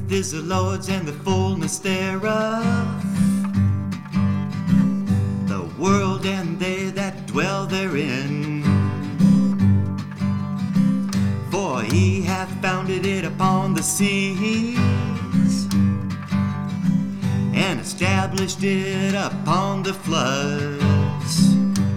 is the Lord's and the fullness thereof, the world and they that dwell therein. For he hath founded it upon the seas, and established it upon the floods.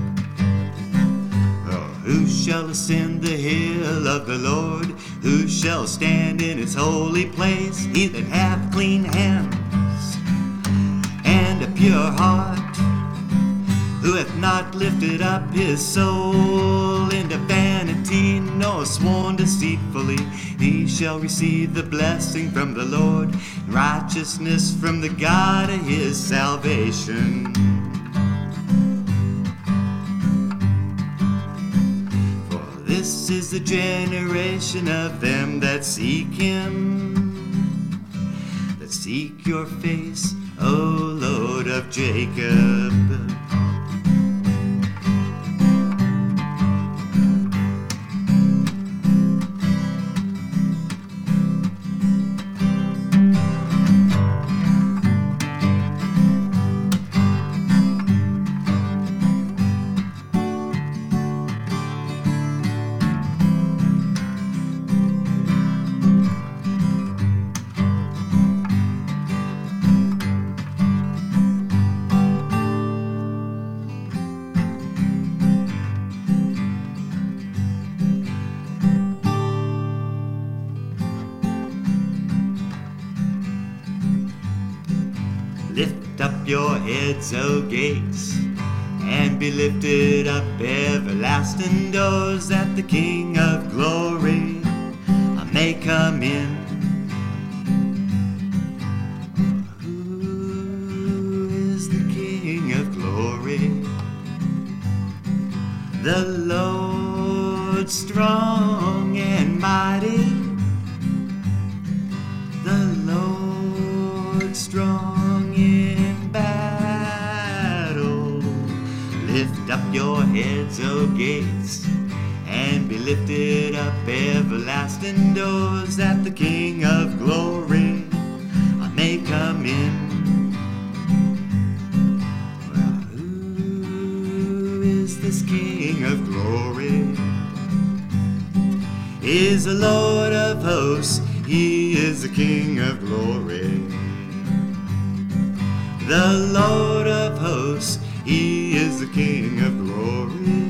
Who shall ascend the hill of the Lord? Who shall stand in his holy place? He that hath clean hands and a pure heart, who hath not lifted up his soul into vanity, nor sworn deceitfully, he shall receive the blessing from the Lord, righteousness from the God of his salvation. This is the generation of them that seek him, that seek your face, O Lord of Jacob. Lift up your heads, O gates, and be lifted up, everlasting doors, that the King of glory may come in. Who is the King of glory? The Lord strong and mighty, the Lord strong in battle. Lift up your heads, O gates, and be lifted up, everlasting doors, that the King of glory may come in. Well, who is this King of glory? He is the Lord of hosts, he is the King of glory. The Lord of hosts, he is the King of glory.